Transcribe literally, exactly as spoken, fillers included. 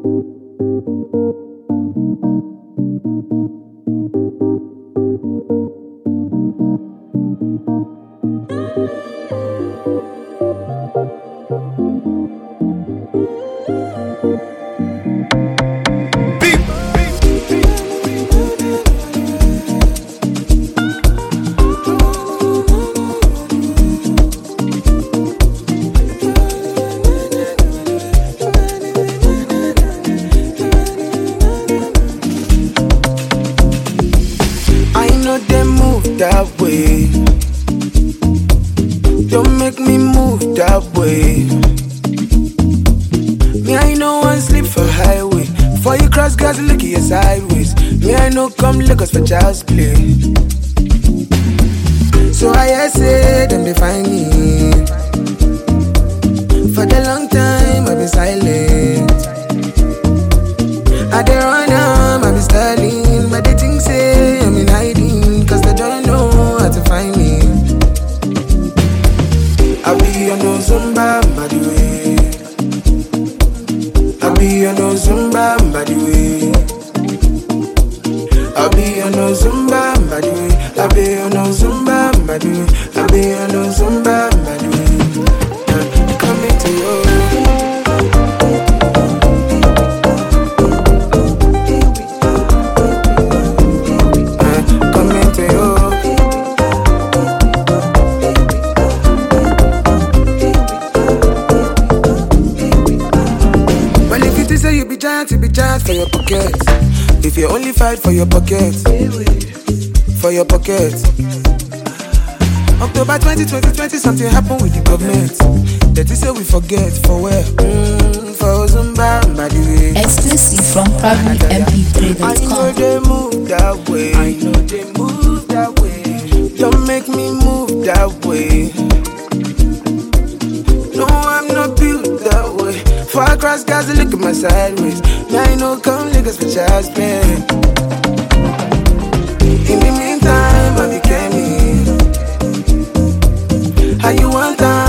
That way, don't make me move that way. Me, I know one sleep for highway. For you cross gas, look at your sideways. Me, I know come look us for child's play. So I say them they find me. For the long time I've been silent. I dey run am, I be styling, but they think say I'm in hiding, cause they don't know how to find me. I be on no Zumba, by the way. I be on no Zumba, by the way. I be on no Zumba, by the way. I be on no Zumba, by the way. I be on no Zumba, by the way. Uh, coming to you. To be giant for your pockets. If you only fight for your pockets, for your pockets. October twenty twenty, twenty something happened with the government. That is say we forget for where? Mm, for Zumba, by the way. Exclusive from private m p three dot com. I know they move that way. I know they move that way. Don't make me move that way. No, I'm not built that way. Far across Gaza, look at my sideways. Me, I know come niggas for child's play. In the meantime, I became me. How you want time?